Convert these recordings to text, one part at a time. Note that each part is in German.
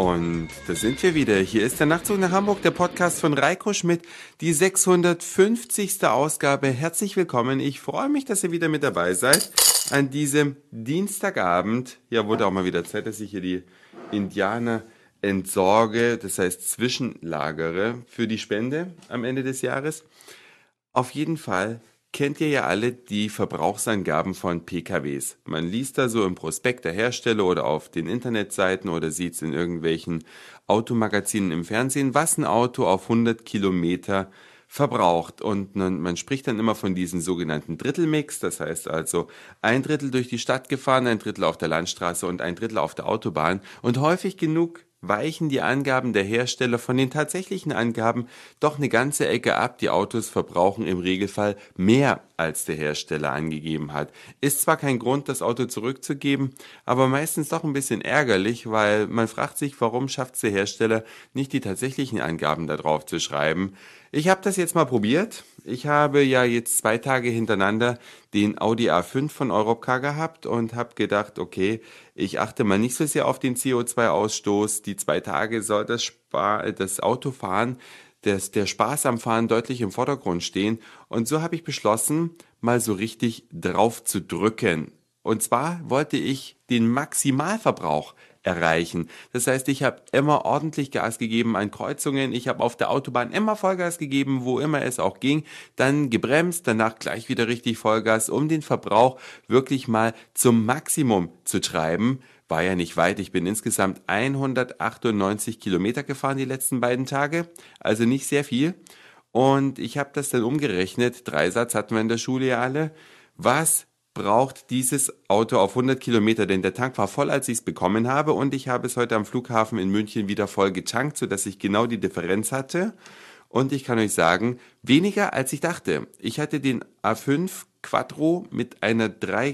Und da sind wir wieder. Hier ist der Nachtzug nach Hamburg, der Podcast von Reiko Schmidt, die 650. Ausgabe. Herzlich willkommen. Ich freue mich, dass ihr wieder mit dabei seid an diesem Dienstagabend. Ja, wurde auch mal wieder Zeit, dass ich hier die Indianer entsorge, das heißt zwischenlagere für die Spende am Ende des Jahres. Auf jeden Fall kennt ihr ja alle die Verbrauchsangaben von PKWs. Man liest da so im Prospekt der Hersteller oder auf den Internetseiten oder sieht es in irgendwelchen Automagazinen im Fernsehen, was ein Auto auf 100 Kilometer verbraucht. Und man spricht dann immer von diesem sogenannten Drittelmix, das heißt also ein Drittel durch die Stadt gefahren, ein Drittel auf der Landstraße und ein Drittel auf der Autobahn. Und häufig genug weichen die Angaben der Hersteller von den tatsächlichen Angaben doch eine ganze Ecke ab. Die Autos verbrauchen im Regelfall mehr, als der Hersteller angegeben hat. Ist zwar kein Grund, das Auto zurückzugeben, aber meistens doch ein bisschen ärgerlich, weil man fragt sich, warum schafft es der Hersteller nicht, die tatsächlichen Angaben da drauf zu schreiben. Ich habe das jetzt mal probiert. Ich habe ja jetzt 2 Tage hintereinander den Audi A5 von Europcar gehabt und habe gedacht, okay, ich achte mal nicht so sehr auf den CO2-Ausstoß. Die 2 Tage soll das Autofahren, der Spaß am Fahren deutlich im Vordergrund stehen. Und so habe ich beschlossen, mal so richtig drauf zu drücken. Und zwar wollte ich den Maximalverbrauch erreichen. Das heißt, ich habe immer ordentlich Gas gegeben an Kreuzungen, ich habe auf der Autobahn immer Vollgas gegeben, wo immer es auch ging, dann gebremst, danach gleich wieder richtig Vollgas, um den Verbrauch wirklich mal zum Maximum zu treiben. War ja nicht weit, ich bin insgesamt 198 Kilometer gefahren die letzten beiden Tage, also nicht sehr viel. Und ich habe das dann umgerechnet, Dreisatz hatten wir in der Schule ja alle, was braucht dieses Auto auf 100 Kilometer, denn der Tank war voll, als ich es bekommen habe und ich habe es heute am Flughafen in München wieder voll getankt, sodass ich genau die Differenz hatte und ich kann euch sagen, weniger als ich dachte. Ich hatte den A5 Quattro mit einer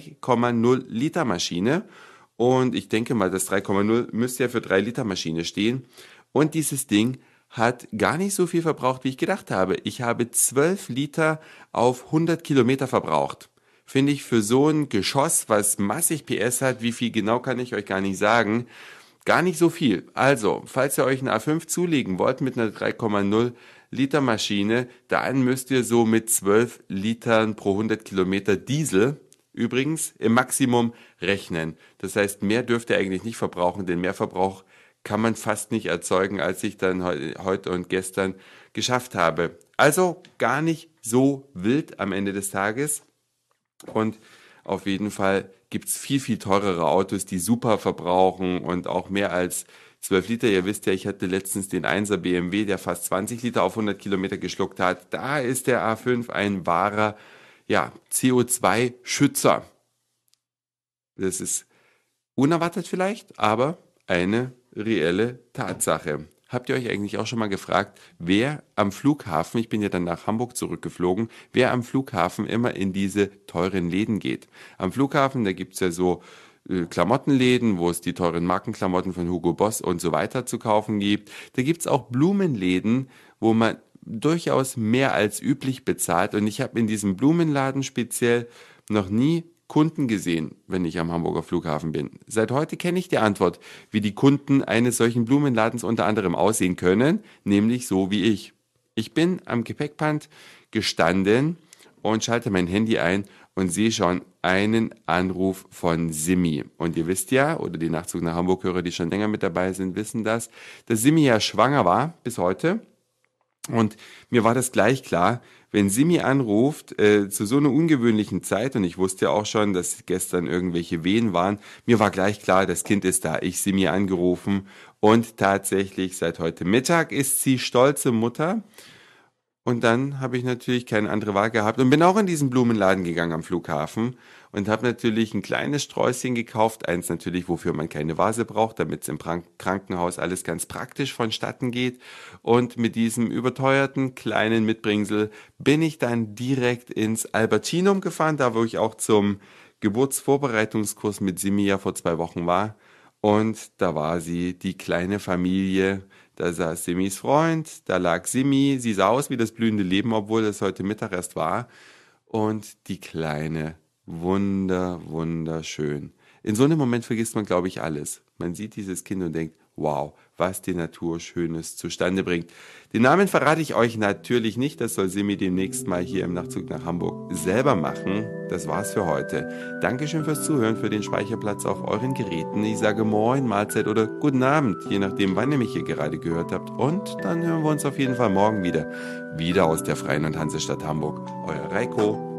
3,0 Liter Maschine und ich denke mal, das 3,0 müsste ja für 3 Liter Maschine stehen und dieses Ding hat gar nicht so viel verbraucht, wie ich gedacht habe. Ich habe 12 Liter auf 100 Kilometer verbraucht. Finde ich für so ein Geschoss, was massig PS hat, wie viel genau kann ich euch gar nicht sagen, gar nicht so viel. Also, falls ihr euch einen A5 zulegen wollt mit einer 3,0 Liter Maschine, dann müsst ihr so mit 12 Litern pro 100 Kilometer Diesel übrigens im Maximum rechnen. Das heißt, mehr dürft ihr eigentlich nicht verbrauchen, denn mehr Verbrauch kann man fast nicht erzeugen, als ich dann heute und gestern geschafft habe. Also gar nicht so wild am Ende des Tages. Und auf jeden Fall gibt's viel, viel teurere Autos, die super verbrauchen und auch mehr als 12 Liter. Ihr wisst ja, ich hatte letztens den 1er BMW, der fast 20 Liter auf 100 Kilometer geschluckt hat. Da ist der A5 ein wahrer, ja, CO2-Schützer. Das ist unerwartet vielleicht, aber eine reelle Tatsache. Habt ihr euch eigentlich auch schon mal gefragt, wer am Flughafen, ich bin ja dann nach Hamburg zurückgeflogen, wer am Flughafen immer in diese teuren Läden geht? Am Flughafen, da gibt's ja so Klamottenläden, wo es die teuren Markenklamotten von Hugo Boss und so weiter zu kaufen gibt. Da gibt's auch Blumenläden, wo man durchaus mehr als üblich bezahlt. Und ich habe in diesem Blumenladen speziell noch nie Kunden gesehen, wenn ich am Hamburger Flughafen bin. Seit heute kenne ich die Antwort, wie die Kunden eines solchen Blumenladens unter anderem aussehen können, nämlich so wie ich. Ich bin am Gepäckband gestanden und schalte mein Handy ein und sehe schon einen Anruf von Simi. Und ihr wisst ja, oder die Nachtzug nach Hamburg-Hörer, die schon länger mit dabei sind, wissen das, dass Simi ja schwanger war bis heute. Und mir war das gleich klar, wenn Simi anruft, zu so einer ungewöhnlichen Zeit, und ich wusste ja auch schon, dass gestern irgendwelche Wehen waren, mir war gleich klar, das Kind ist da. Ich Simi angerufen und tatsächlich seit heute Mittag ist sie stolze Mutter. Und dann habe ich natürlich keine andere Wahl gehabt und bin auch in diesen Blumenladen gegangen am Flughafen und habe natürlich ein kleines Sträußchen gekauft. Eins natürlich, wofür man keine Vase braucht, damit es im Krankenhaus alles ganz praktisch vonstatten geht. Und mit diesem überteuerten kleinen Mitbringsel bin ich dann direkt ins Albertinum gefahren, da wo ich auch zum Geburtsvorbereitungskurs mit Simi ja vor 2 Wochen war. Und da war sie, die kleine Familie. Da saß Simis Freund, da lag Simi. Sie sah aus wie das blühende Leben, obwohl es heute Mittag erst war. Und die Kleine, wunderschön. In so einem Moment vergisst man, glaube ich, alles. Man sieht dieses Kind und denkt, wow, was die Natur Schönes zustande bringt. Den Namen verrate ich euch natürlich nicht, das soll Simi demnächst mal hier im Nachtzug nach Hamburg selber machen. Das war's für heute. Dankeschön fürs Zuhören, für den Speicherplatz auf euren Geräten. Ich sage Moin, Mahlzeit oder Guten Abend, je nachdem, wann ihr mich hier gerade gehört habt. Und dann hören wir uns auf jeden Fall morgen wieder. Wieder aus der Freien und Hansestadt Hamburg. Euer Reiko.